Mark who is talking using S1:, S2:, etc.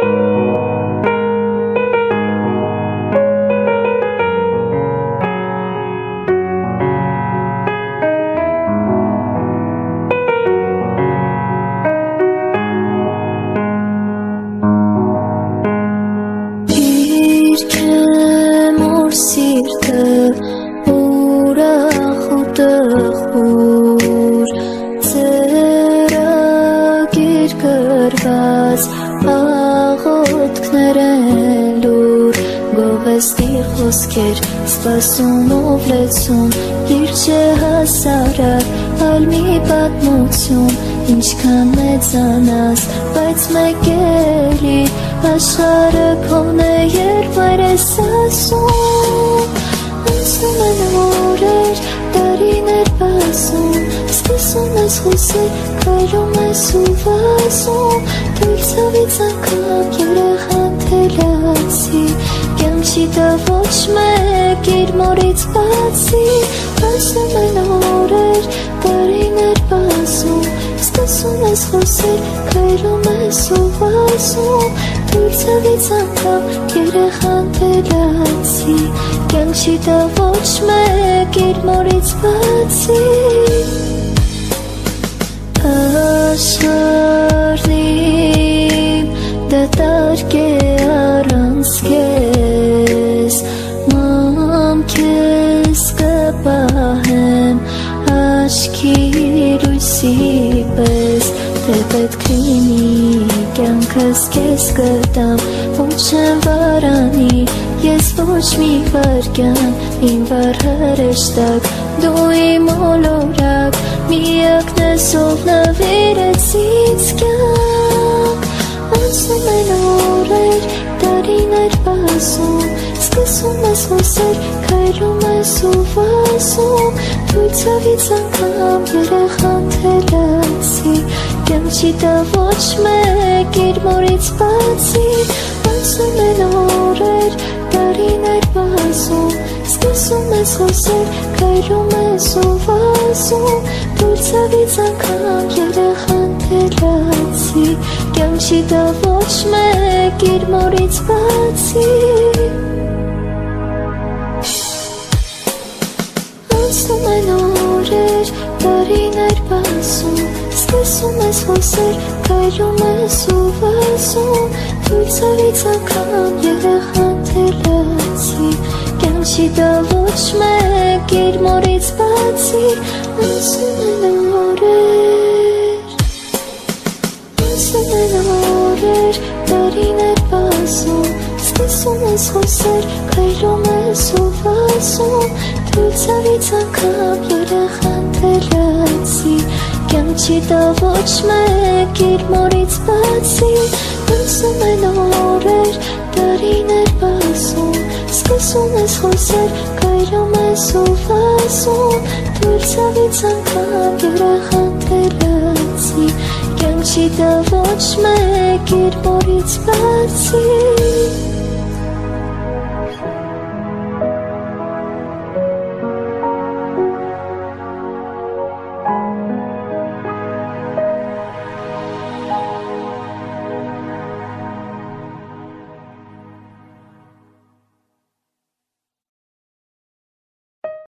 S1: Սպասումով լեցում իր չհասարակ այլ մի պատմություն ինչքան մեծանաս բայց մեկ էլի աշխարհը քոն է երբ այր ես ասում անցնում են օրեր տարիներ պասում սկսում ես խոսել քայլում ես ու վազում դու ցավից անգամ երեխան թելացի Կյանքի դա ոչ մեկ իր մորից բացի Անցնում են օրեր, տարիներ պասում Սկսում ես խոսել, քայլում ես ու վազում Դու ցավից անգամ երեխան թելացի Կյանքի դա ոչ մեկ իր մորից բացի Աշխարհին դատարկ է առանց քեզ Քեզ կպահեմ աչքի լույսի պես Թե պետք լինի կյանքս քեզ կտամ Ոչ եմ վարանի ես ոչ մի վարկյան Իմ վար հրեշտակ դու իմ ոլորակ Միակն ես ով նվիրեց ինձ կյանք Անցնում են օրեր տարիներ պասում Սկսում ես խոսել, քայլում ես ու վազում Դու ցավից անգամ երեխան թելացի Կյանքի դա ոչ մեկ իր մորից բացի Անցնում են օրեր, տարիներ պասում Սկսում ես խոսել, քայլում ես ու վազում Դու ցավից անգամ երեխան թելացի Կյանքի դա ոչ մեկ իր մորից բացի Անցնում են օրեր, տարիներ պասում Սկսում ես խոսել, քայլում ես ու վազում Դու ցավից անգամ երեխան թելացի Կյանքի դա ոչ մեկ իր մորից բացի Անցնում են օրեր Անցնում են օրեր, տարիներ պասում Սկսում ես խոսել, քայլում ես ու վազում Դու ցավից անգամ երեխան թելացի Կյանքի դա ոչ մեկ իր մորից բացի Անցնում են օրեր, տարիներ պասում Սկսում ես խոսել, քայլում ես ու վազում Դու ցավից անգամ երեխան թելացի Կյանքի դա ոչ մեկ իր մորից բացի